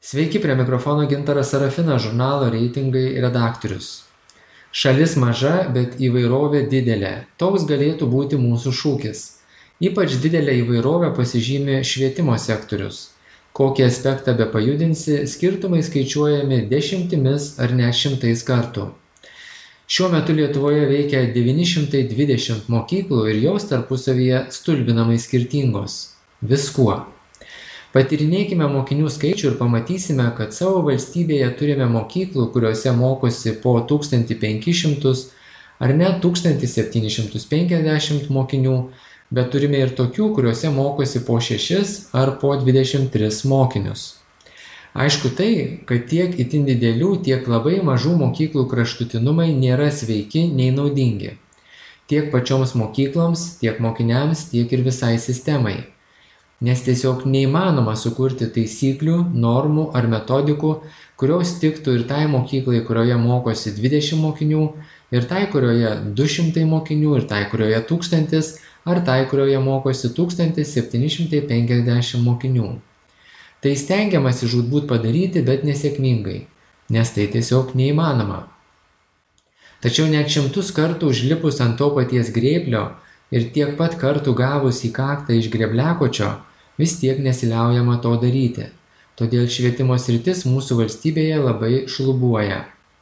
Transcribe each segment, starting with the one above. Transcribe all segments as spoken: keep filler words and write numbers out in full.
Sveiki, prie mikrofono Gintaras Sarafinas, žurnalo reitingai redaktorius. Šalis maža, bet įvairovė didelė. Toks galėtų būti mūsų šūkis. Ypač didelė įvairovė pasižymi švietimo sektorius. Kokį aspektą be pajudinsi, skirtumai skaičiuojami dešimtimis ar net šimtais kartų. Šiuo metu Lietuvoje veikia devyni šimtai dvidešimt mokyklų ir jos tarpusavyje stulbinamai skirtingos. Viskuo. Patyrinėkime mokinių skaičių ir pamatysime, kad savo valstybėje turime mokyklų, kuriuose mokosi po tūkstantį penkis šimtus ar net tūkstantį septynis šimtus penkiasdešimt mokinių, bet turime ir tokių, kuriuose mokosi po šešis ar po dvidešimt tris mokinius. Aišku tai, kad tiek itin didelių, tiek labai mažų mokyklų kraštutinumai nėra sveiki nei naudingi. Tiek pačioms mokykloms, tiek mokiniams, tiek ir visai sistemai. Nes tiesiog neįmanoma sukurti taisyklių, normų ar metodikų, kurios tiktų ir tai mokyklai, kurioje mokosi dvidešimt mokinių, ir tai, kurioje du šimtai mokinių, ir tai, kurioje tūkstantis, ar tai, kurioje mokosi tūkstantis septyni šimtai penkiasdešimt mokinių. Tai stengiamasi žūtbūt padaryti, bet nesėkmingai, nes tai tiesiog neįmanoma. Tačiau net šimtus kartų užlipus ant to paties grėblio ir tiek pat kartų gavus į kaktą iš grėbliakočio, vis tiek nesiliaujama to daryti. Todėl švietimo sritis mūsų valstybėje labai šlubuoja.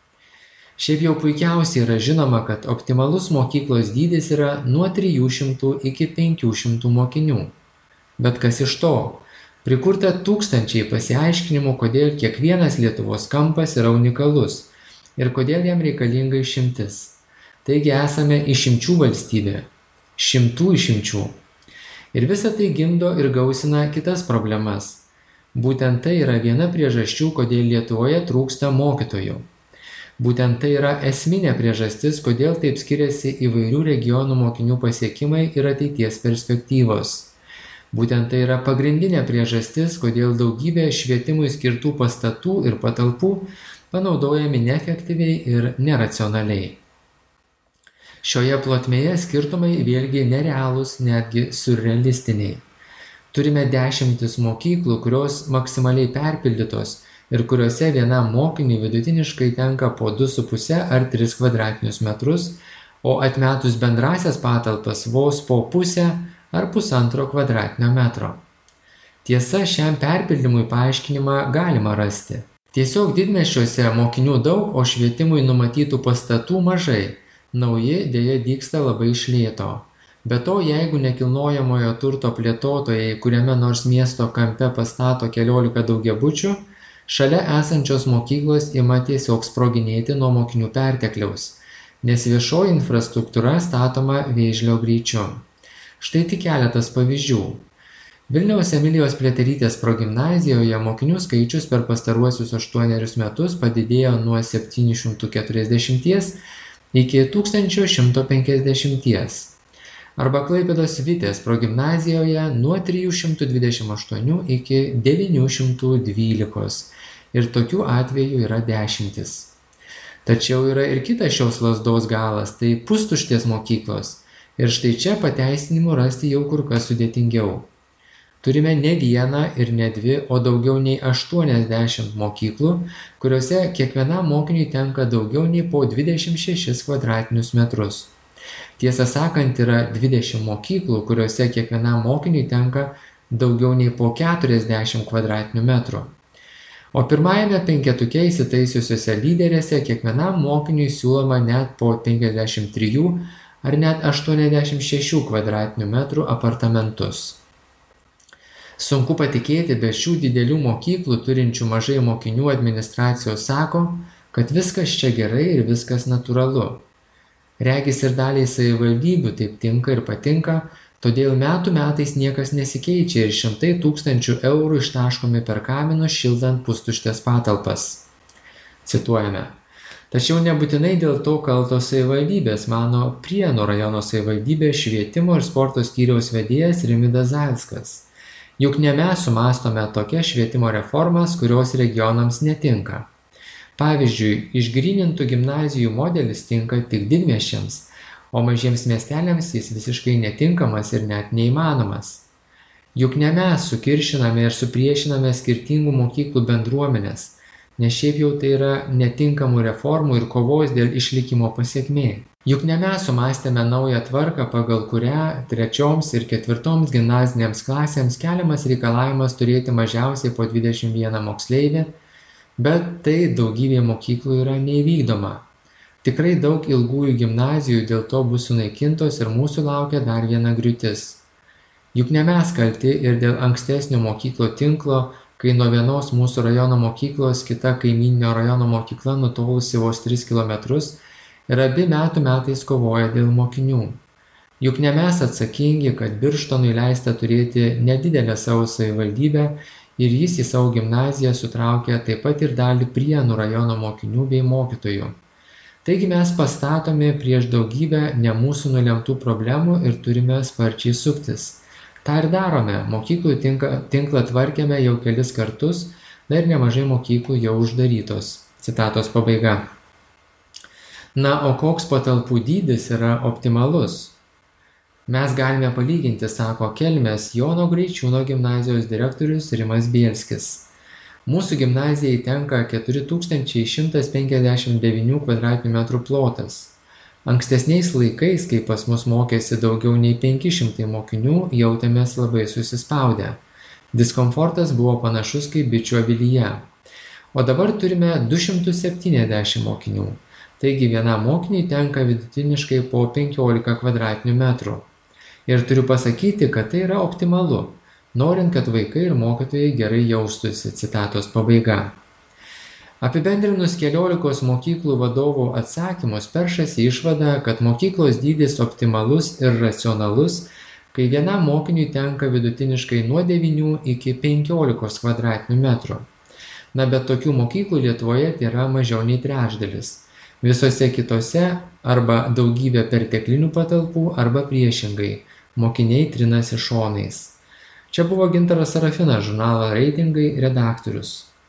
Šiaip jau puikiausiai yra žinoma, kad optimalus mokyklos dydis yra nuo trijų šimtų iki penkių šimtų mokinių. Bet kas iš to? Prikurta tūkstančiai pasiaiškinimų, kodėl kiekvienas Lietuvos kampas yra unikalus ir kodėl jam reikalinga išimtis. Taigi esame išimčių valstybė. Šimtų išimčių. Ir visa tai gimdo ir gausina kitas problemas. Būtent tai yra viena priežasčių, kodėl Lietuvoje trūksta mokytojų. Būtent tai yra esminė priežastis, kodėl taip skiriasi įvairių regionų mokinių pasiekimai ir ateities perspektyvos. Būtent tai yra pagrindinė priežastis, kodėl daugybė švietimui skirtų pastatų ir patalpų panaudojami neefektyviai ir neracionaliai. Šioje plotmėje skirtumai vėlgi nerealūs, netgi surrealistiniai. Turime dešimtis mokyklų, kurios maksimaliai perpildytos ir kuriuose vienam mokiniui vidutiniškai tenka po du su puse ar tris kvadratinius metrus, o atmetus bendrasias patalpas vos po pusę ar pusantro kvadratinio metro. Tiesa, šiam perpildymui paaiškinimą galima rasti. Tiesiog didmiesčiuose mokinių daug, o švietimui numatytų pastatų mažai. Nauji dėja dygsta labai iš lėto. Be to, jeigu nekilnojamojo turto plėtotojai kuriame nors miesto kampe pastato keliolika daugiabučių, šalia esančios mokyklos ima tiesiog sproginėti nuo mokinių pertekliaus, nes viešoji infrastruktūra statoma vėžlio greičiu. Štai tik keletas pavyzdžių. Vilniaus Emilijos Pliaterytės progimnazijoje mokinių skaičius per pastaruosius aštuonerius metus padidėjo nuo septynių šimtų keturiasdešimties iki tūkstančio šimto penkiasdešimties. Arba Klaipėdos Vitės progimnazijoje nuo trijų šimtų dvidešimt aštuonių iki devynių šimtų dvylikos. Ir tokių atvejų yra dešimtis. Tačiau yra ir kitas šios lazdos galas, tai pustuštės mokyklos. Ir štai čia pateisinimų rasti jau kur kas sudėtingiau. Turime ne vieną ir ne dvi, o daugiau nei aštuoniasdešimt mokyklų, kuriuose kiekvienam mokiniui tenka daugiau nei po dvidešimt šešis kvadratinius metrus. Tiesą sakant, yra dvidešimt mokyklų, kuriuose kiekvienam mokiniui tenka daugiau nei po keturiasdešimt kvadratinių metrų. O pirmajame penketuke įsitaisiusiuose lyderėse kiekvienam mokiniui siūloma net po penkiasdešimt trijų ar net aštuoniasdešimt šešių kvadratinių metrų apartamentus. Sunku patikėti, bet šių didelių mokyklų turinčių mažai mokinių administracijos sako, kad viskas čia gerai ir viskas natūralu. Regis ir daliai savivaldybių taip tinka ir patinka, todėl metų metais niekas nesikeičia ir šimtai tūkstančių eurų ištaškomi per kaminus šildant pustuštės patalpas. Cituojame. Tačiau nebūtinai dėl to kaltos savivaldybės, mano Prienų rajono savivaldybės švietimo ir sporto skyriaus vedėjas Rimvydas Zailskas. Juk ne mes sumąstome tokias švietimo reformas, kurios regionams netinka. Pavyzdžiui, išgrynintų gimnazijų modelis tinka tik didmiesčiams, o mažiems miesteliams jis visiškai netinkamas ir net neįmanomas. Juk ne mes sukiršiname ir supriešiname skirtingų mokyklų bendruomenės, nes šiaip jau tai yra netinkamų reformų ir kovos dėl išlikimo pasekmė. Juk ne mes sumąstėme naują tvarką, pagal kurią trečioms ir ketvirtoms gimnazinėms klasėms keliamas reikalavimas turėti mažiausiai po dvidešimt vieną moksleivį, bet tai daugybė mokyklų yra neįvykdoma. Tikrai daug ilgųjų gimnazijų dėl to bus sunaikintos ir mūsų laukia dar viena griūtis. Juk ne mes kalti ir dėl ankstesnio mokyklų tinklo, kai nuo vienos mūsų rajono mokyklos kita kaimyninio rajono mokykla nutolusi vos tris kilometrus ir abi metų metais kovoja dėl mokinių. Juk ne mes atsakingi, kad Birštonui leista turėti nedidelę savo savivaldybę ir jis į savo gimnaziją sutraukia taip pat ir dalį Prienų rajono mokinių bei mokytojų. Taigi mes pastatomi prieš daugybę ne mūsų nulemtų problemų ir turime sparčiai suktis. Ta ir darome, mokyklų tinklą tvarkėme jau kelis kartus, dar nemažai mokyklų jau uždarytos. Citatos pabaiga. Na, o koks patalpų dydis yra optimalus? Mes galime palyginti, sako Kelmės Jono Graičiūno gimnazijos direktorius Rimas Bielskis. Mūsų gimnazijai tenka keturi tūkstančiai šimtas penkiasdešimt devyni kvadratinių metrų plotas. Ankstesniais laikais, kai pas mus mokėsi daugiau nei penki šimtai mokinių, jautėmės labai susispaudę. Diskomfortas buvo panašus kaip bičių avilyje. O dabar turime du šimtus septyniasdešimt mokinių. Taigi vienam mokiniui tenka vidutiniškai po penkiolika kvadratinių metrų. Ir turiu pasakyti, kad tai yra optimalu, norint, kad vaikai ir mokytojai gerai jaustųsi. Citatos pabaiga. Apibendrinus keliolikos mokyklų vadovų atsakymus, peršasi išvada, kad mokyklos dydis optimalus ir racionalus, kai vienam mokiniui tenka vidutiniškai nuo devynių iki penkiolikos kvadratinių metrų. Na, bet tokių mokyklų Lietuvoje yra mažiau nei trečdalis. Visose kitose arba daugybė perteklinių patalpų arba priešingai. Mokiniai trinasi šonais. Čia buvo Gintaras Sarafinas, žurnalo Reitingai redaktorius.